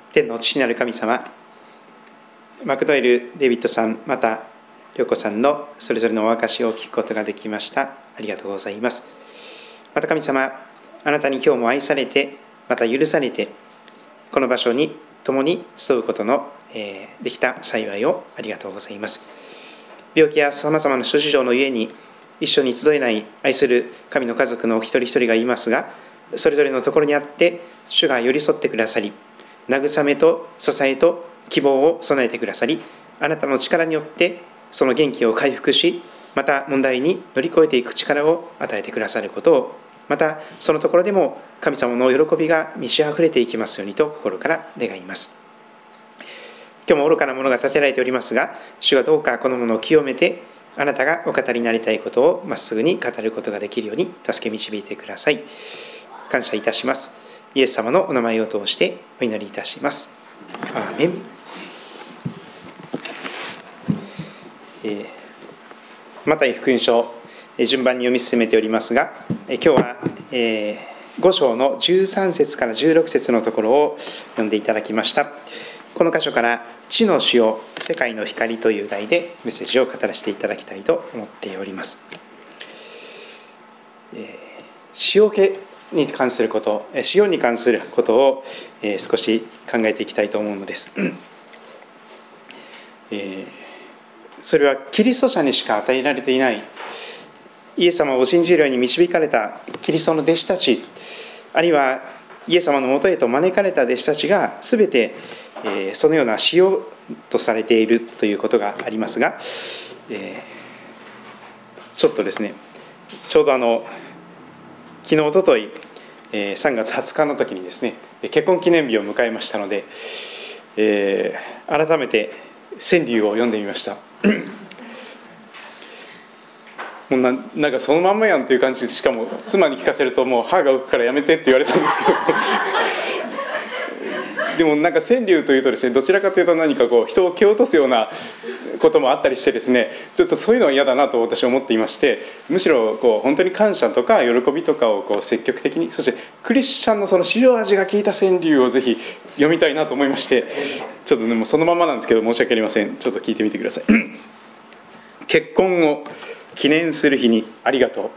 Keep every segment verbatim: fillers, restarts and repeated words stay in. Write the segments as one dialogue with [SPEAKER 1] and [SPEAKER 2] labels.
[SPEAKER 1] 天の父なる神様、マクドエル・デイビッドさん、また涼子さんのそれぞれのお証しを聞くことができました。ありがとうございます。また神様、あなたに今日も愛されて、また許されて、この場所に共に集うことの、えー、できた幸いをありがとうございます。病気やさまざまな諸事情のゆえに一緒に集えない愛する神の家族のお一人一人がいますが、それぞれのところにあって主が寄り添ってくださり、慰めと支えと希望を備えてくださり、あなたの力によってその元気を回復し、また問題に乗り越えていく力を与えてくださることを、またそのところでも神様の喜びが満ち溢れていきますようにと心から願います。今日も愚かなものが立てられておりますが、主がどうかこのものを清めて、あなたがお語りになりたいことをまっすぐに語ることができるように助け導いてください。感謝いたします。イエス様のお名前を通してお祈りいたします。アーメン。えー、マタイ福音書、順番に読み進めておりますが、今日は、えー、ご章のじゅうさん節からじゅうろく節のところを読んでいただきました。この箇所から地の塩、世界の光という題でメッセージを語らせていただきたいと思っております。えー、塩気に関すること、塩に関することを少し考えていきたいと思うのです。それはキリスト者にしか与えられていない、イエス様を信じるように導かれたキリストの弟子たち、あるいはイエス様のもとへと招かれた弟子たちが全てそのような塩とされているということがありますが、ちょっとですね、ちょうどあの昨日おとといさんがつはつかの時にですね、結婚記念日を迎えましたので、えー、改めて川柳を読んでみました。もう な, なんかそのまんまやんという感じで、しかも妻に聞かせるともう歯が浮くからやめてって言われたんですけどでもなんか川柳というとですね、どちらかというと何かこう人を蹴落とすようなこともあったりしてですね、ちょっとそういうのは嫌だなと私は思っていまして、むしろこう本当に感謝とか喜びとかをこう積極的に、そしてクリスチャンのその塩味が効いた川柳をぜひ読みたいなと思いまして、ちょっとでもそのままなんですけど申し訳ありません。ちょっと聞いてみてください。結婚を記念する日にありがとう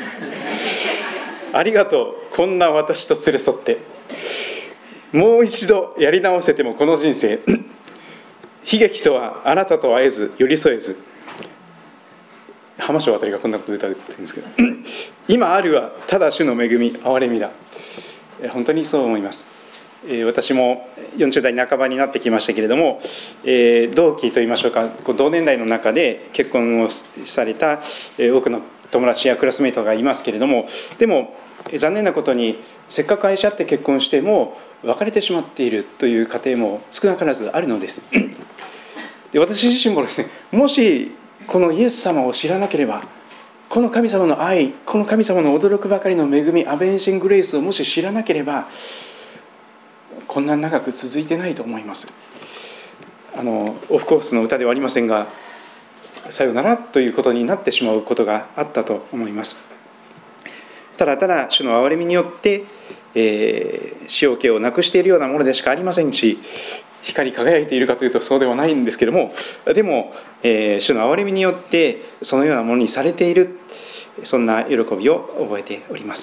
[SPEAKER 1] ありがとう、こんな私と連れ添って、もう一度やり直せてもこの人生、悲劇とはあなたと会えず寄り添えず、浜章あたりがこんなこと歌ってるんですけど今あるはただ主の恵み憐れみだ。本当にそう思います。私もよんじゅう代半ばになってきましたけれども、同期といいましょうか、同年代の中で結婚をされた多くの友達やクラスメートがいますけれども、でも残念なことにせっかく愛し合って結婚しても別れてしまっているという家庭も少なからずあるのです。で、私自身もですね、もしこのイエス様を知らなければ、この神様の愛、この神様の驚くばかりの恵み、アベンシングレイスをもし知らなければ、こんな長く続いてないと思います。あのオフコースの歌ではありませんが、さよならということになってしまうことがあったと思います。ただただ主の憐れみによって、えー、塩気をなくしているようなものでしかありませんし、光り輝いているかというとそうではないんですけれども、でも、えー、主の憐れみによってそのようなものにされている、そんな喜びを覚えております。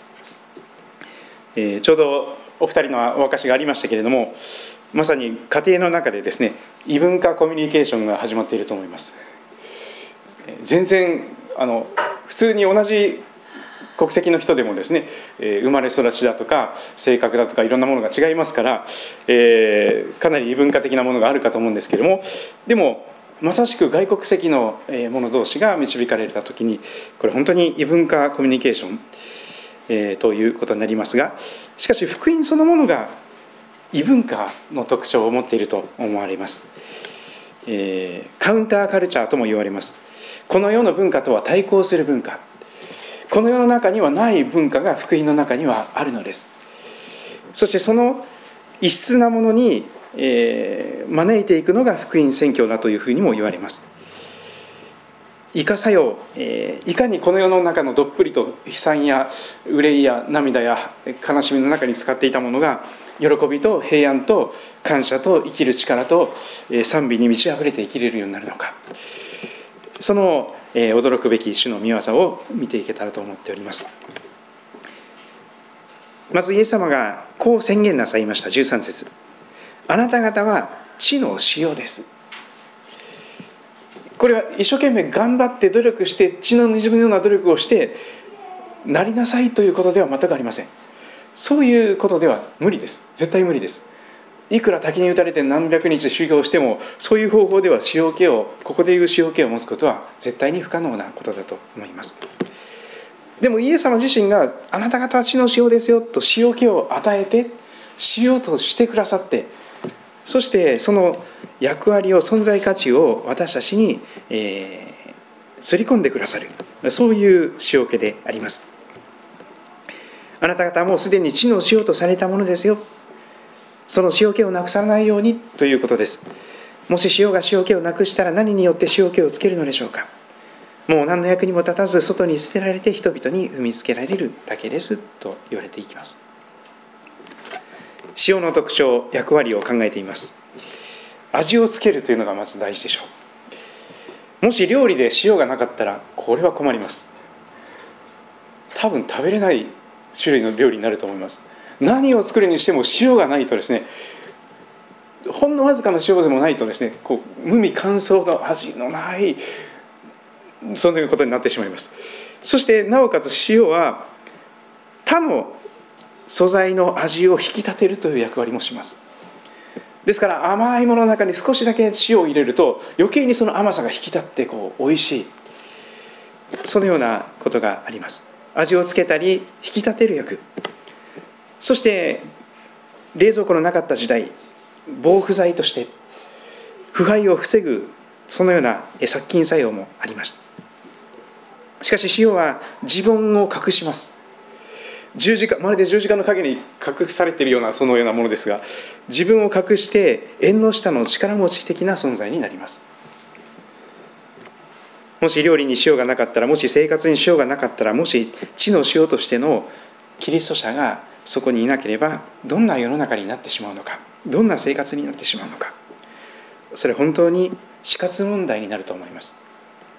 [SPEAKER 1] えー、ちょうどお二人のお証しがありましたけれども、まさに家庭の中でですね、異文化コミュニケーションが始まっていると思います。全然あの普通に同じ国籍の人でもですね、生まれ育ちだとか性格だとかいろんなものが違いますから、えー、かなり異文化的なものがあるかと思うんですけれども、でもまさしく外国籍の者同士が導かれた時に、これ本当に異文化コミュニケーション、えー、ということになりますが、しかし福音そのものが異文化の特徴を持っていると思われます。えー、カウンターカルチャーとも言われます。この世の文化とは対抗する文化、この世の中にはない文化が福音の中にはあるのです。そしてその異質なものに、えー、招いていくのが福音宣教だというふうにも言われます。 いかさよ、えー、いかにこの世の中のどっぷりと悲惨や憂いや涙や悲しみの中に使っていたものが、喜びと平安と感謝と生きる力と、えー、賛美に満ち溢れて生きれるようになるのか、その、えー、驚くべき主の御業を見ていけたらと思っております。まずイエス様がこう宣言なさいました。じゅうさん節、あなた方は地の塩です。これは一生懸命頑張って努力して地の滲むような努力をしてなりなさいということでは全くありません。そういうことでは無理です。絶対無理です。いくら滝に打たれて何百日修行しても、そういう方法では塩気を、ここでいう塩気を持つことは絶対に不可能なことだと思います。でもイエス様自身があなた方は地の塩ですよと塩気を与えて塩としてくださって、そしてその役割を、存在価値を私たちに、えー、すり込んでくださる、そういう塩気であります。あなた方はもうすでに地の塩とされたものですよ。その塩気をなくさないようにということです。もし塩が塩気をなくしたら何によって塩気をつけるのでしょうか。もう何の役にも立たず外に捨てられて人々に踏みつけられるだけですと言われていきます。塩の特徴、役割を考えています。味をつけるというのがまず大事でしょう。もし料理で塩がなかったらこれは困ります。多分食べれない種類の料理になると思います。何を作るにしても塩がないとですね、ほんのわずかの塩でもないとですね、こう無味乾燥の味のないそのようなことになってしまいます。そしてなおかつ塩は他の素材の味を引き立てるという役割もします。ですから甘いものの中に少しだけ塩を入れると余計にその甘さが引き立ってこう美味しい、そのようなことがあります。味をつけたり引き立てる役、そして冷蔵庫のなかった時代、防腐剤として腐敗を防ぐ、そのような殺菌作用もありました。しかし塩は自分を隠します。十字架、まるで十字架の陰に隠されているようなそのようなものですが、自分を隠して縁の下の力持ち的な存在になります。もし料理に塩がなかったら、もし生活に塩がなかったら、もし地の塩としてのキリスト者がそこにいなければ、どんな世の中になってしまうのか、どんな生活になってしまうのか、それ本当に死活問題になると思います。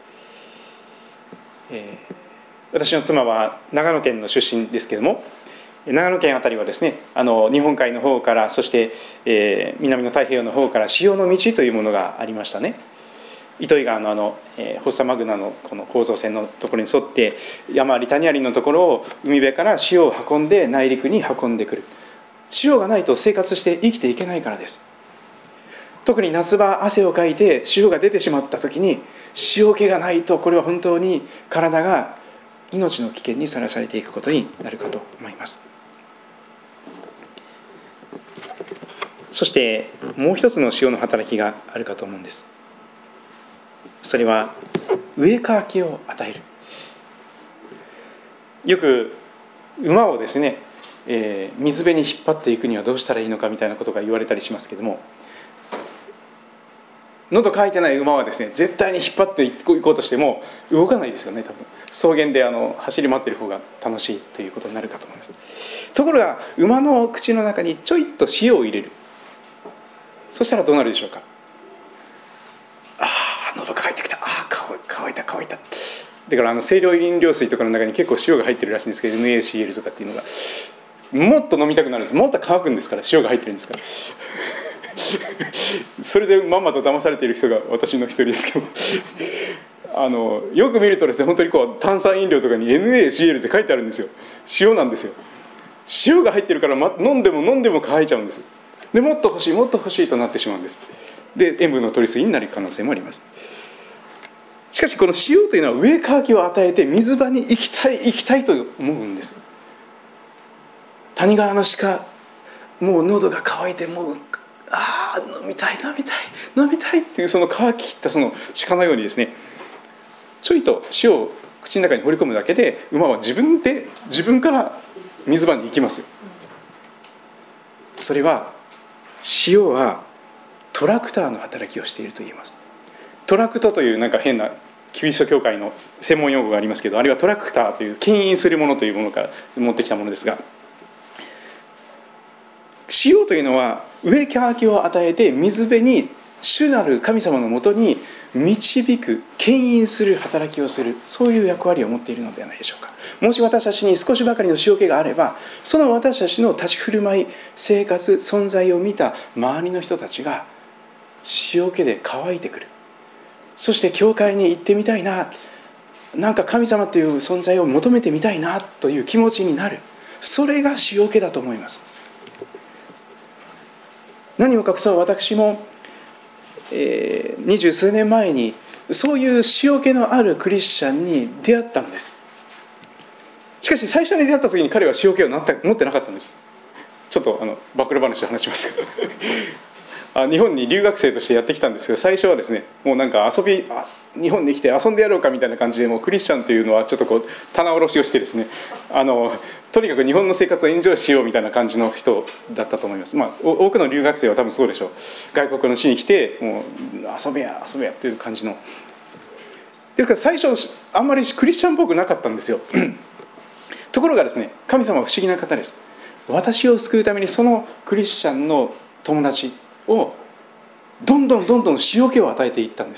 [SPEAKER 1] えー、私の妻は長野県の出身ですけれども、長野県あたりはですね、あの日本海の方から、そして、えー、南の太平洋の方から塩の道というものがありましたね。糸魚川のあの、えー、フォッサマグナのこの構造線のところに沿って山あり谷ありのところを海辺から塩を運んで内陸に運んでくる。塩がないと生活して生きていけないからです。特に夏場汗をかいて塩が出てしまった時に、塩気がないとこれは本当に体が命の危険にさらされていくことになるかと思います。そしてもう一つの塩の働きがあるかと思うんです。それは植え替きを与える。よく馬をですね、えー、水辺に引っ張っていくにはどうしたらいいのかみたいなことが言われたりしますけども、喉乾いてない馬はですね、絶対に引っ張っていこうとしても動かないですよね。多分草原であの走り回っている方が楽しいということになるかと思います。ところが馬の口の中にちょいと塩を入れる。そしたらどうなるでしょうか。ああ、喉乾いてきた、ああ乾いた乾いた。だからあの清涼飲料水とかの中に結構塩が入ってるらしいんですけど、 エヌエーシーエル とかっていうのがもっと飲みたくなるんです。もっと乾くんですから、塩が入ってるんですからそれでまんまと騙されている人が私の一人ですけどあのよく見るとですね、本当にこう炭酸飲料とかに エヌエーシーエル って書いてあるんですよ。塩なんですよ。塩が入ってるから、ま、飲んでも飲んでも乾いちゃうんです。でもっと欲しいもっと欲しいとなってしまうんです。で塩分の取りすぎになる可能性もあります。しかしこの塩というのは植え替きを与えて水場に行きたい行きたいと思うんです。谷川の鹿、もう喉が渇いて、もうああ飲みたい飲みたい飲みたいっていうその乾ききったその鹿のようにですね、ちょいと塩を口の中に放り込むだけで馬は自分で自分から水場に行きますよ。それは塩はトラクターの働きをしていると言います。トラクトというなんか変なキリスト教会の専門用語がありますけど、あるいはトラクターという牽引するものというものから持ってきたものですが、塩というのは植え乾きを与えて水辺に主なる神様のもとに導く、牽引する働きをする、そういう役割を持っているのではないでしょうか。もし私たちに少しばかりの塩気があれば、その私たちの立ち振る舞い、生活、存在を見た周りの人たちが塩気で乾いてくる。そして教会に行ってみたいな、なんか神様という存在を求めてみたいなという気持ちになる。それが塩気だと思います。何を隠そう私もえー、二十数年前にそういう塩気のあるクリスチャンに出会ったのです。しかし最初に出会った時に彼は塩気を持ってなかったんです。ちょっとあの暴露話を話しますけどあ日本に留学生としてやってきたんですけど、最初はですね、もうなんか遊びあ日本に来て遊んでやろうかみたいな感じで、もうクリスチャンというのはちょっとこう棚卸しをしてですね、あのとにかく日本の生活をエンジョイしようみたいな感じの人だったと思います。まあ多くの留学生は多分そうでしょう。外国の地に来てもう遊べや遊べやという感じの。ですから最初あんまりクリスチャンっぽくなかったんですよところがですね、神様は不思議な方です。私を救うためにそのクリスチャンの友達をどんどんどんどん塩気を与えていったんです。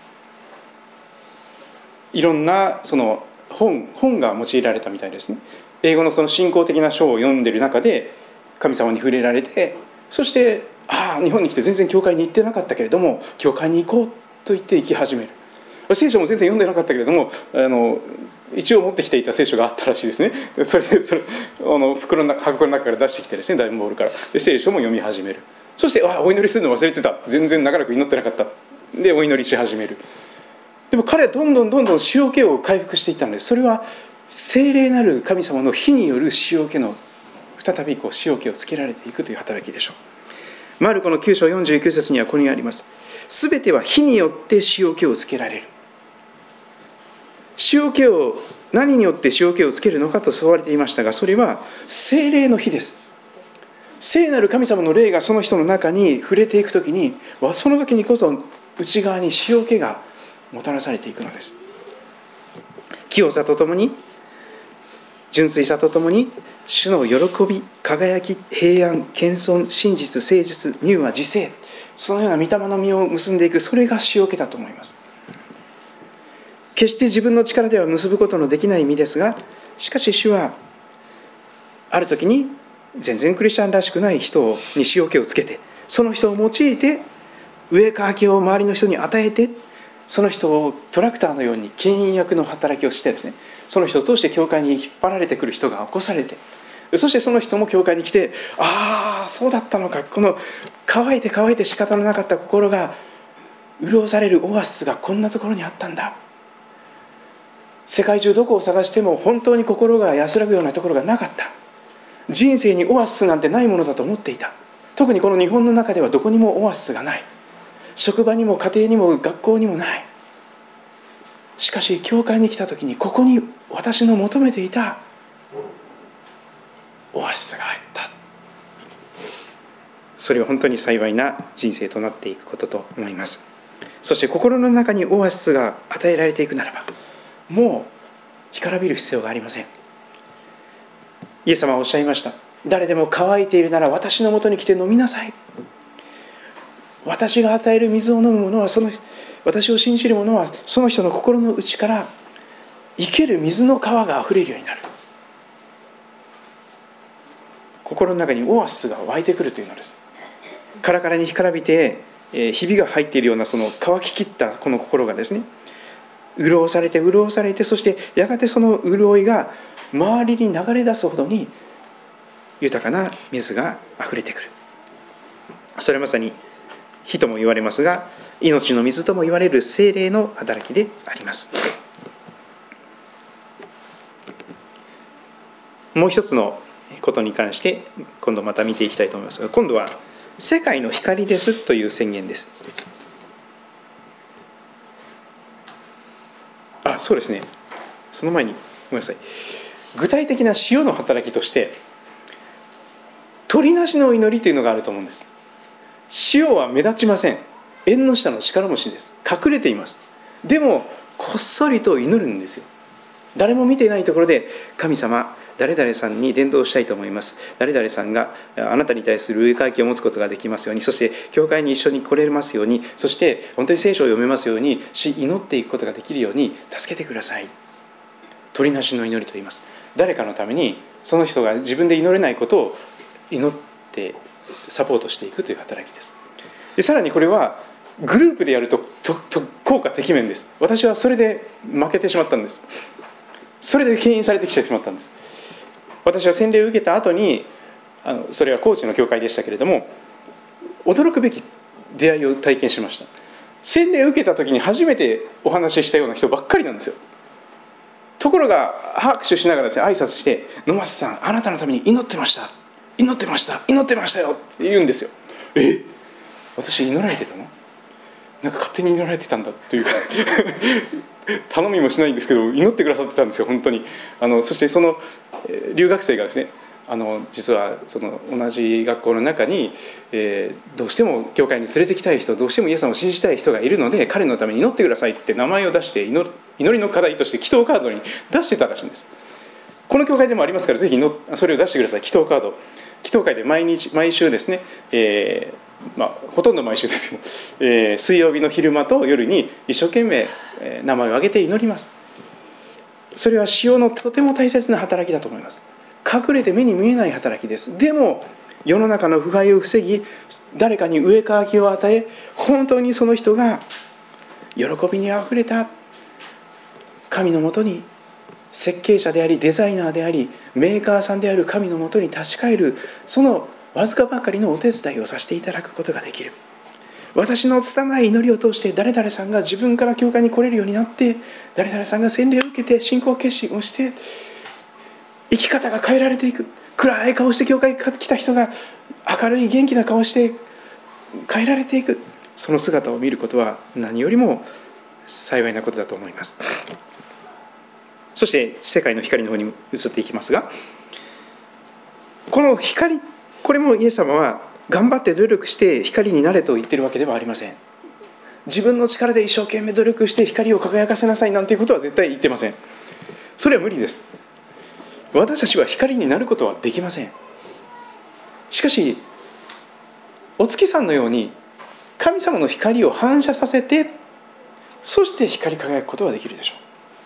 [SPEAKER 1] いろんなその 本, 本が用いられたみたいですね。英語のその信仰的な書を読んでいる中で神様に触れられて、そしてああ日本に来て全然教会に行ってなかったけれども教会に行こうと言って行き始める。聖書も全然読んでなかったけれどもあの一応持ってきていた聖書があったらしいですね。それでそれあの袋の中箱の中から出してきてですね、ダイボールからで聖書も読み始める。そしてあお祈りするの忘れてた、全然長らく祈ってなかったでお祈りし始める。でも彼はどんどんどんどん塩気を回復していったんです。それは聖霊なる神様の火による塩気の再びこう塩気をつけられていくという働きでしょう。マルコのきゅう章よんじゅうきゅう節にはここにあります。すべては火によって塩気をつけられる。塩気を何によって塩気をつけるのかと問われていましたが、それは聖霊の火です。聖なる神様の霊がその人の中に触れていくときに、その時にこそ内側に塩気がもたらされていくのです。清さとともに、純粋さとともに、主の喜び、輝き、平安、謙遜、真実、誠実、乳和、自制、そのような御霊の実を結んでいく、それが塩気だと思います。決して自分の力では結ぶことのできない実ですが、しかし主はある時に全然クリスチャンらしくない人に塩気をつけて、その人を用いて植え乾きを周りの人に与えて、その人をトラクターのように牽引役の働きをしてですね、その人を通して教会に引っ張られてくる人が起こされて、そしてその人も教会に来て、ああそうだったのか、この乾いて乾いて仕方のなかった心が潤されるオアシスがこんなところにあったんだ。世界中どこを探しても本当に心が安らぐようなところがなかった。人生にオアシスなんてないものだと思っていた。特にこの日本の中ではどこにもオアシスがない。職場にも家庭にも学校にもない。しかし教会に来た時にここに私の求めていたオアシスがあった。それは本当に幸いな人生となっていくことと思います。そして心の中にオアシスが与えられていくならば、もう干からびる必要がありません。イエス様はおっしゃいました。誰でも乾いているなら私のもとに来て飲みなさい。私が与える水を飲む者はその私を信じる者はその人の心の内から生ける水の川があふれるようになる。心の中にオアシスが湧いてくるというのです。カラカラに干からびてひびが入っているようなその乾ききったこの心がですね、潤されて潤されて、そしてやがてその潤いが周りに流れ出すほどに豊かな水があふれてくる。それはまさに火とも言われますが、命の水とも言われる聖霊の働きであります。もう一つのことに関して今度また見ていきたいと思いますが、今度は世界の光ですという宣言です。あ、そうですね。その前にごめんなさい。具体的な塩の働きとして鳥なしの祈りというのがあると思うんです。塩は目立ちません。縁の下の力持ちです。隠れています。でもこっそりと祈るんですよ。誰も見ていないところで、神様、誰々さんに伝道したいと思います。誰々さんがあなたに対する上書きを持つことができますように、そして教会に一緒に来れますように、そして本当に聖書を読めますようにし、祈っていくことができるように助けてください。取りなしの祈りと言います。誰かのためにその人が自分で祈れないことを祈ってサポートしていくという働きです。でさらにこれはグループでやると、とと効果てきめんです。私はそれで負けてしまったんです。それで牽引されてきてしまったんです。私は洗礼を受けた後に、あのそれは高知の教会でしたけれども、驚くべき出会いを体験しました。洗礼を受けた時に初めてお話ししたような人ばっかりなんですよ。ところが拍手しながらですね、挨拶して、野松さん、あなたのために祈ってました、祈ってました、祈ってましたよって言うんですよ。え、私祈られてたの？なんか勝手に祈られてたんだというか頼みもしないんですけど、祈ってくださってたんですよ、本当に。あのそしてその留学生がですね、あの実はその同じ学校の中に、えー、どうしても教会に連れてきたい人、どうしてもイエス様を信じたい人がいるので、彼のために祈ってくださいって言って名前を出して、祈りの課題として祈祷カードに出してたらしいんです。この教会でもありますから、ぜひそれを出してください。祈祷カード、祈祷会で毎日毎週ですね、えーまあ、ほとんど毎週ですけど、えー、水曜日の昼間と夜に一生懸命名前を挙げて祈ります。それは使用のとても大切な働きだと思います。隠れて目に見えない働きです。でも世の中の腐敗を防ぎ、誰かに上かきを与え、本当にその人が喜びにあふれた神のもとに、設計者でありデザイナーでありメーカーさんである神のもとに立ち返る、そのわずかばかりのお手伝いをさせていただくことができる。私の拙い祈りを通して誰々さんが自分から教会に来れるようになって、誰々さんが洗礼を受けて信仰決心をして生き方が変えられていく。暗い顔して教会に来た人が明るい元気な顔して変えられていく。その姿を見ることは何よりも幸いなことだと思います。そして世界の光の方に移っていきますが、この光、これもイエス様は頑張って努力して光になれと言っているわけではありません。自分の力で一生懸命努力して光を輝かせなさいなんていうことは絶対言ってません。それは無理です。私たちは光になることはできません。しかしお月さんのように神様の光を反射させて、そして光り輝くことはできるでしょう。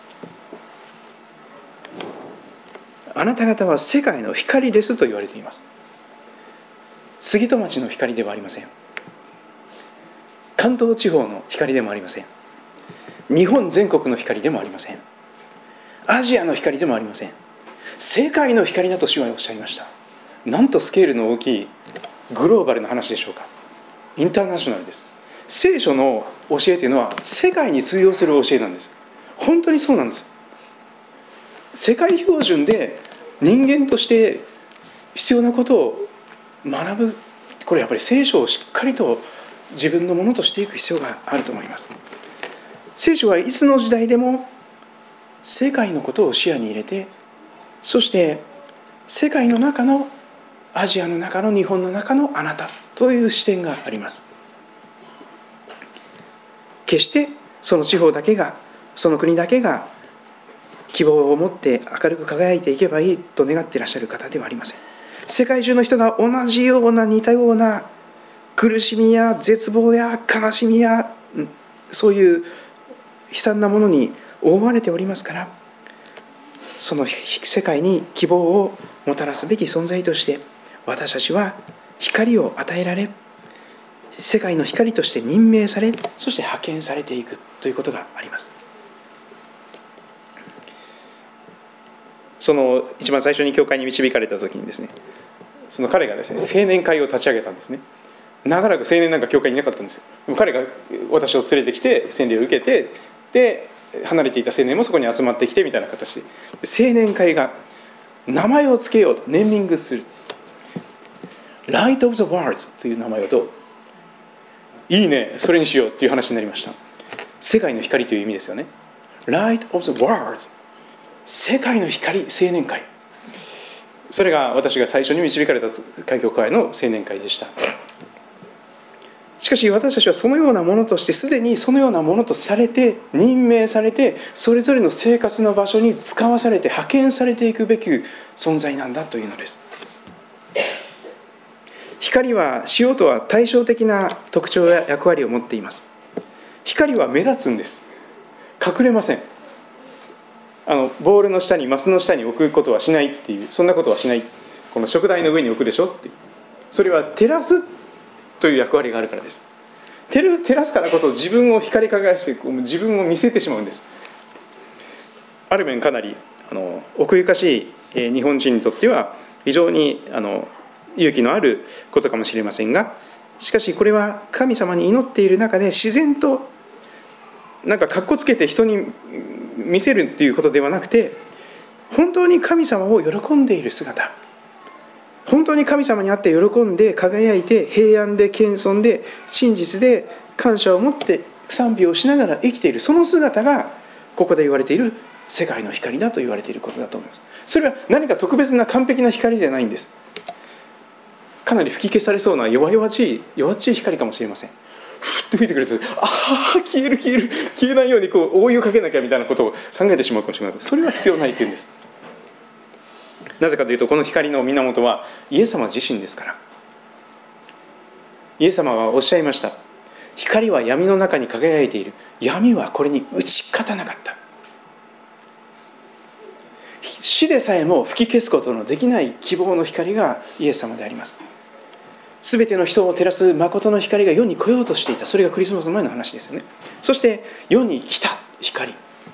[SPEAKER 1] あなた方は世界の光ですと言われています。杉戸町の光ではありません。関東地方の光でもありません。日本全国の光でもありません。アジアの光でもありません。世界の光だと主はおっしゃいました。なんとスケールの大きいグローバルな話でしょうか。インターナショナルです。聖書の教えというのは世界に通用する教えなんです。本当にそうなんです。世界標準で人間として必要なことを学ぶ、これやっぱり聖書をしっかりと自分のものとしていく必要があると思います。聖書はいつの時代でも世界のことを視野に入れて、そして世界の中のアジアの中の日本の中のあなたという視点があります。決してその地方だけが、その国だけが希望を持って明るく輝いていけばいいと願っていらっしゃる方ではありません。世界中の人が同じような似たような苦しみや絶望や悲しみやそういう悲惨なものに覆われておりますから、その世界に希望をもたらすべき存在として私たちは光を与えられ、世界の光として任命され、そして派遣されていくということがあります。その一番最初に教会に導かれた時にですね、その彼がですね青年会を立ち上げたんですね。長らく青年なんか教会にいなかったんですよ。でも彼が私を連れてきて洗礼を受けて、で離れていた青年もそこに集まってきてみたいな形で、青年会が名前をつけようとネーミングする。ライト・オブ・ザ・ワールドという名前をどう？いいね、それにしようという話になりました。世界の光という意味ですよね。ライト・オブ・ザ・ワールド、世界の光青年会。それが私が最初に導かれた開教会の青年会でした。ししかし私たちはそのようなものとして、すでにそのようなものとされて、任命されて、それぞれの生活の場所に使わされて派遣されていくべき存在なんだというのです。光は塩とは対照的な特徴や役割を持っています。光は目立つんです。隠れません。あのボウルの下にマスの下に置くことはしないっていう、そんなことはしない。この食台の上に置くでしょっていう、それは照らすという役割があるからです。照る照らすからこそ自分を光り輝かして自分を見せてしまうんです。ある面かなりあの奥ゆかしい日本人にとっては非常にあの勇気のあることかもしれませんが、しかしこれは神様に祈っている中で自然となんかかっこつけて人に見せるっていうことではなくて、本当に神様を喜んでいる姿、本当に神様にあって喜んで輝いて平安で謙遜で真実で感謝を持って賛美をしながら生きている、その姿がここで言われている世界の光だと言われていることだと思います。それは何か特別な完璧な光ではないんです。かなり吹き消されそうな弱々しい弱っちい光かもしれません。ふっと吹いてくると、ああ消える消える消えないようにこう覆いをかけなきゃみたいなことを考えてしまうかもしれません。それは必要ないというんです。なぜかというと、この光の源はイエス様自身ですから。イエス様はおっしゃいました。光は闇の中に輝いている。闇はこれに打ち勝たなかった。死でさえも吹き消すことのできない希望の光がイエス様であります。すべての人を照らす誠の光が世に来ようとしていた。それがクリスマス前の話ですよね。そして世に来た光、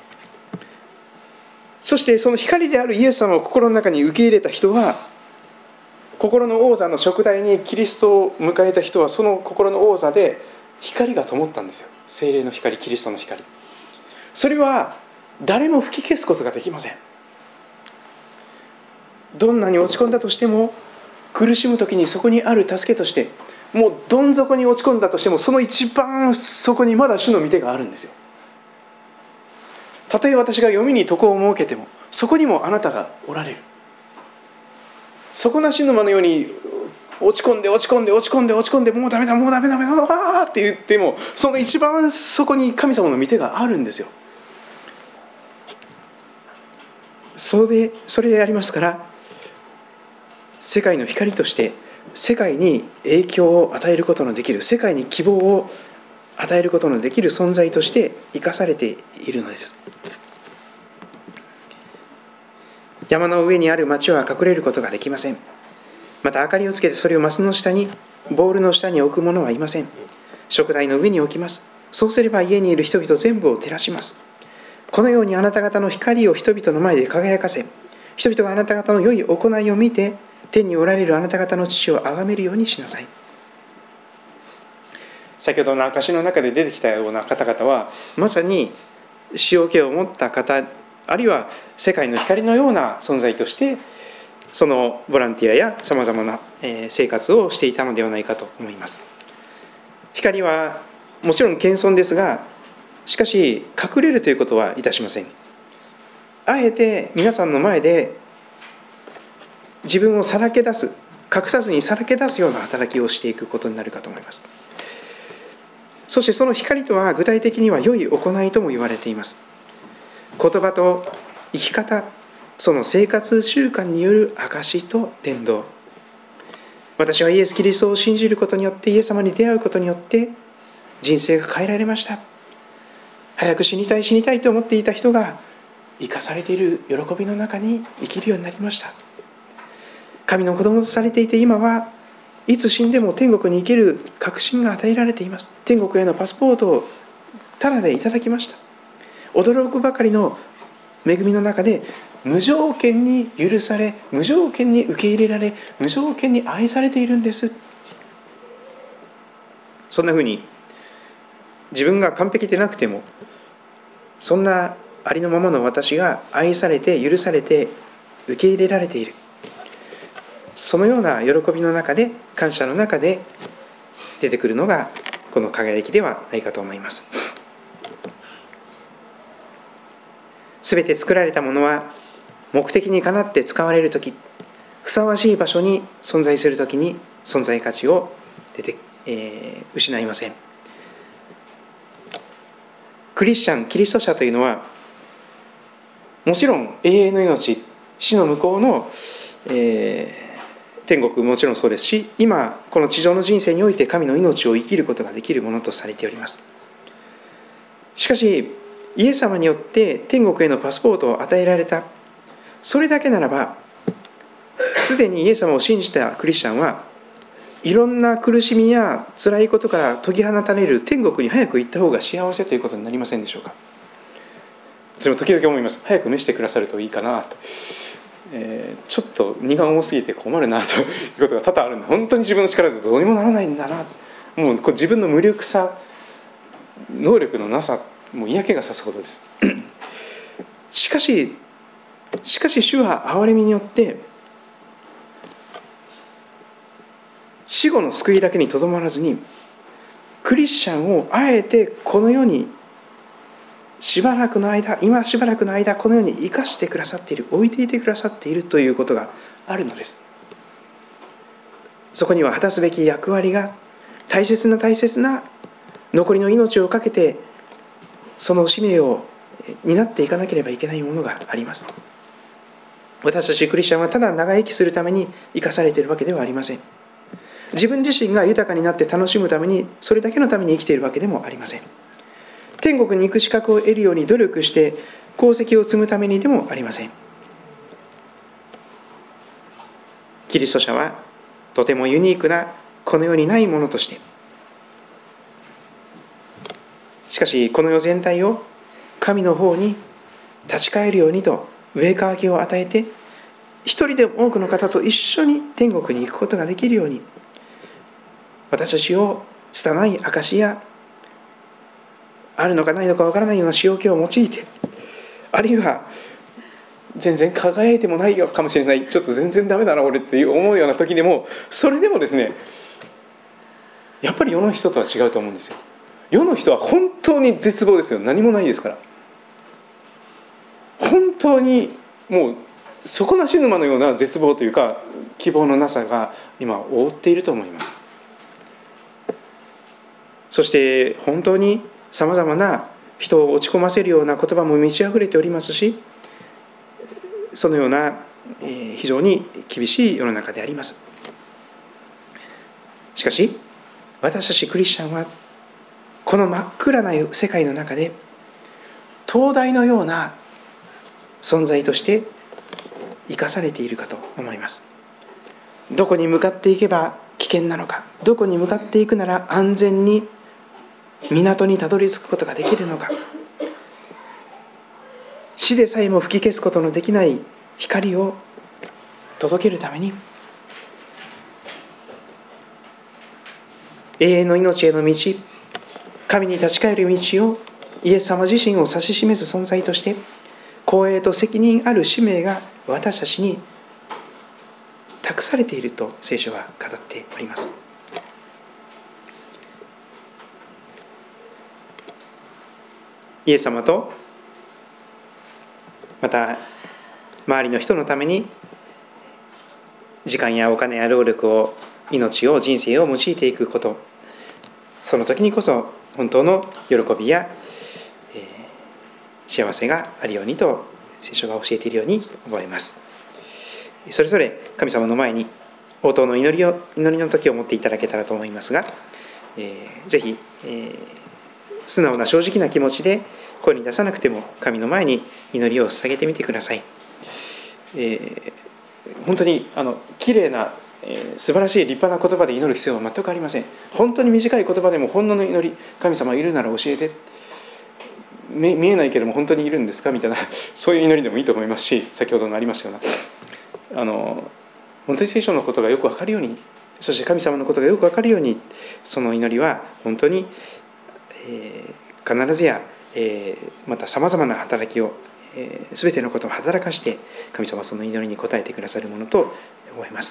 [SPEAKER 1] そしてその光であるイエス様を心の中に受け入れた人は、心の王座の燭台にキリストを迎えた人は、その心の王座で光が灯ったんですよ。聖霊の光、キリストの光。それは誰も吹き消すことができません。どんなに落ち込んだとしても、苦しむ時にそこにある助けとして、もうどん底に落ち込んだとしても、その一番底にまだ主の御手があるんですよ。たとえ私が読みに床を設けても、そこにもあなたがおられる。底なし沼のように落ち込んで落ち込んで落ち込んで落ち込んで、もうダメだもうダメだもうダメだって言っても、その一番底に神様の御手があるんですよ。それでそれでありますから、世界の光として世界に影響を与えることのできる、世界に希望を与えることのできる存在として生かされているのです。山の上にある町は隠れることができません。また明かりをつけてそれをマスの下に、ボウルの下に置く者はいません。燭台の上に置きます。そうすれば家にいる人々全部を照らします。このようにあなた方の光を人々の前で輝かせ、人々があなた方の良い行いを見て、天におられるあなた方の父を崇めるようにしなさい。先ほどの証の中で出てきたような方々は、まさに塩気を持った方、あるいは世界の光のような存在として、そのボランティアやさまざまな生活をしていたのではないかと思います。光はもちろん謙遜ですが、しかし隠れるということはいたしません。あえて皆さんの前で自分をさらけ出す、隠さずにさらけ出すような働きをしていくことになるかと思います。そしてその光とは具体的には良い行いとも言われています。言葉と生き方、その生活習慣による証と伝道。私はイエス・キリストを信じることによって、イエス様に出会うことによって人生が変えられました。早く死にたい死にたいと思っていた人が生かされている喜びの中に生きるようになりました。神の子供とされていて、今はいつ死んでも天国に行ける確信が与えられています。天国へのパスポートをタダでいただきました。驚くばかりの恵みの中で無条件に許され、無条件に受け入れられ、無条件に愛されているんです。そんなふうに自分が完璧でなくても、そんなありのままの私が愛されて許されて受け入れられている、そのような喜びの中で、感謝の中で出てくるのがこの輝きではないかと思います。すべて作られたものは目的にかなって使われるとき、ふさわしい場所に存在するときに存在価値を出てえー、失いません。クリスチャン、キリスト者というのは、もちろん永遠の命、死の向こうの、えー天国もちろんそうですし、今この地上の人生において神の命を生きることができるものとされております。しかしイエス様によって天国へのパスポートを与えられた、それだけならば、すでにイエス様を信じたクリスチャンはいろんな苦しみや辛いことから解き放たれる天国に早く行った方が幸せということになりませんでしょうか。それも時々思います。早く召してくださるといいかなと、えー、ちょっと荷が重すぎて困るなということが多々あるんで、本当に自分の力でどうにもならないんだな、もうこう自分の無力さ、能力のなさ、もう嫌気がさすほどですしかししかし主は憐れみによって死後の救いだけにとどまらずに、クリスチャンをあえてこの世にしばらくの間、今しばらくの間この世に生かしてくださっている、置いていてくださっているということがあるのです。そこには果たすべき役割が、大切な大切な残りの命をかけてその使命を担っていかなければいけないものがあります。私たちクリスチャンはただ長生きするために生かされているわけではありません。自分自身が豊かになって楽しむために、それだけのために生きているわけでもありません。天国に行く資格を得るように努力して功績を積むためにでもありません。キリスト者はとてもユニークな、この世にないものとして、しかしこの世全体を神の方に立ち返るようにと上かわきを与えて、一人でも多くの方と一緒に天国に行くことができるように、私たちを拙い証やあるのかないのかわからないような仕置きを用いて、あるいは全然輝いてもないかもしれない、ちょっと全然ダメだな俺って思うような時でも、それでもですね、やっぱり世の人とは違うと思うんですよ。世の人は本当に絶望ですよ。何もないですから。本当にもう底なし沼のような絶望というか希望のなさが今覆っていると思います。そして本当にさまざまな人を落ち込ませるような言葉も満ち溢れておりますし、そのような非常に厳しい世の中であります。しかし私たちクリスチャンはこの真っ暗な世界の中で灯台のような存在として生かされているかと思います。どこに向かっていけば危険なのか、どこに向かっていくなら安全に港にたどり着くことができるのか、死でさえも吹き消すことのできない光を届けるために、永遠の命への道、神に立ち返る道をイエス様自身を指し示す存在として、光栄と責任ある使命が私たちに託されていると聖書は語っております。イエス様とまた周りの人のために時間やお金や労力を、命を、人生を用いていくこと、その時にこそ本当の喜びや、えー、幸せがあるようにと聖書が教えているように思います。それぞれ神様の前に応答の祈りを祈りの時を持っていただけたらと思いますが、えー、ぜひ、えー、素直な正直な気持ちで声に出さなくても神の前に祈りを捧げてみてください。えー、本当にあの綺麗な、えー、素晴らしい立派な言葉で祈る必要は全くありません。本当に短い言葉でも本当の祈り、神様いるなら教えて、見えないけれども本当にいるんですかみたいな、そういう祈りでもいいと思いますし、先ほどのありましたような、あの本当に聖書のことがよく分かるように、そして神様のことがよく分かるように、その祈りは本当に、えー、必ずや、えー、またさまざまな働きを、えー、全てのことを働かして神様はその祈りに応えてくださるものと思います。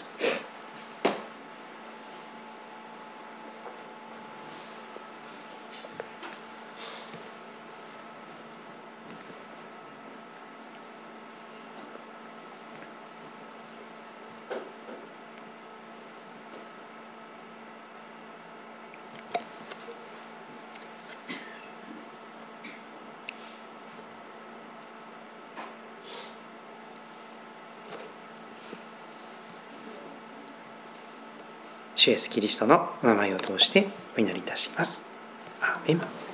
[SPEAKER 1] 主イエスキリストのお名前を通してお祈りいたします。アーメン。